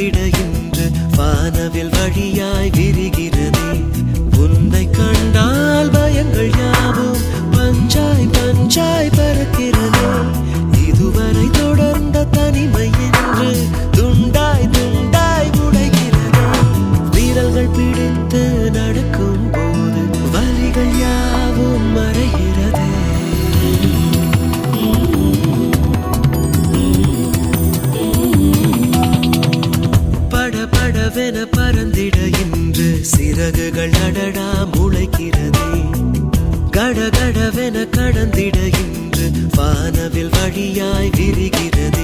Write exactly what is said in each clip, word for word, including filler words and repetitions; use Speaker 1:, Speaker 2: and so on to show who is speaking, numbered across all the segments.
Speaker 1: கடந்திட இன்று வானவில் வழியாய் விரிகிறதே. உன்னை கண்டால் பயங்கள் யாவும் பஞ்சாய் பஞ்சாய் பறக்கிறதே. இதுவரை தொடர்ந்த தனிமை என்று துண்டாய் துண்டாய் உடைகிறதே. வீரர்கள் பிடித்து நடக்கும் போது வலிகள் யாவும் மறைகிறதே. படபடவென பறந்திட இன்று சிறகுகள் அடடா முளைக்கிறதே. கடகடவென கடந்திட இன்று வானவில் வழியாய் விரிகிறதே.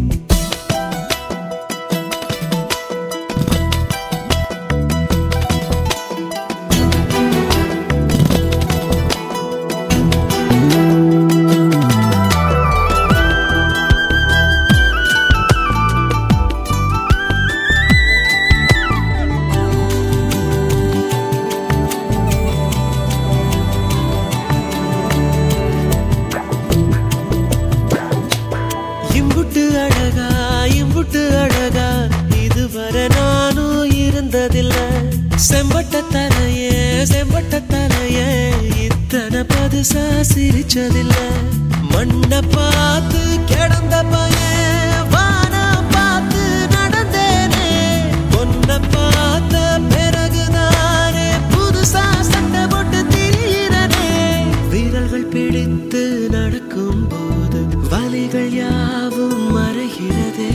Speaker 1: இம்புட்டு அழகா இம்புட்டு அழகா இதுவரை நானும் இருந்ததில்ல. செம்பட்ட தலையே செம்பட்ட தலையே இத்தனை பதுசா சிரிச்சதில்ல. மண்ணை பார்த்து கிடந்த பையன் வானம் பார்த்து நடந்தேனே. பொன்னை பார்த்த பிறகுதானே புதுசா சண்டை போட்டு திரியிறனே. வீரர்கள் பிடித்து நடக்கும் போது வலிகள் யாவும் மறைகிறதே.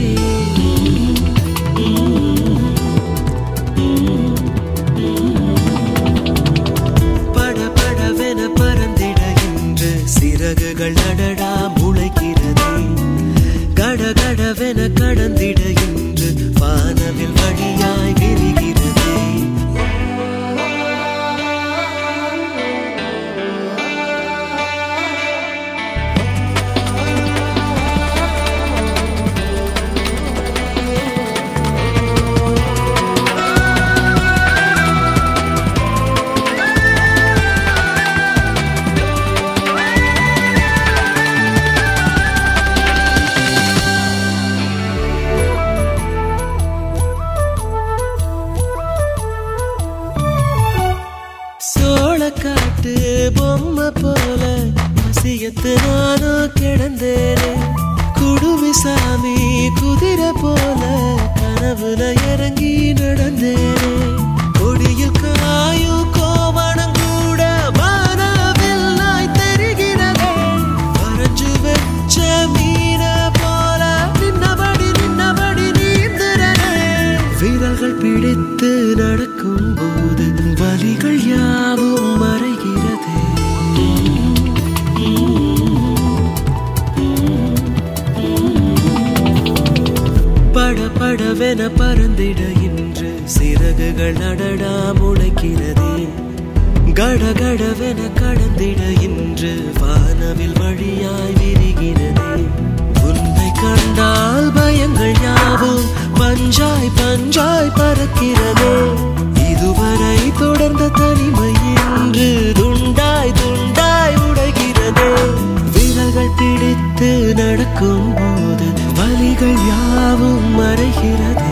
Speaker 1: படபடவென பறந்திட இன்று சிறகுகள் அடடா முளைக்கிறதே. கடகடவென கடந்திட இன்று வானவில் வழியாய் விரிகிறதே. காட்டு பொம்மை போல வசியத்து நானும் கிடந்தேனே. குடுமி சாமி குதிரை போல கனவுல இறங்கி நடந்தேனே. கொடியில் காயும் கோவணம் கூட வானவில் நாய் தெரிகிறதே. வரைஞ்சு வச்ச மீன போல நின்னபடி நின்னபடி நீந்துறனே. வீரர்கள் பிடித்து நடக்கும் போது வலிகள் யாவும் மறைகிறதே. படபடவென பறந்திட இன்று சிறகுகள் அடடா முளைக்கிறதே. கடகடவென கடந்திட இன்று வானவில் வழியாய் விரிகிறதே. உன்னை கண்டால் பயங்கள் யாவும் பஞ்சாய் பஞ்சாய் பறக்கிறதே. இதுவரை தொடர்ந்த தனிமை என்று துண்டாய் துண்டாய் உடைகிறதே. வீரர்கள் பிடித்து நடக்கும் போது வலிகள் யாவும் மறைகிறதே.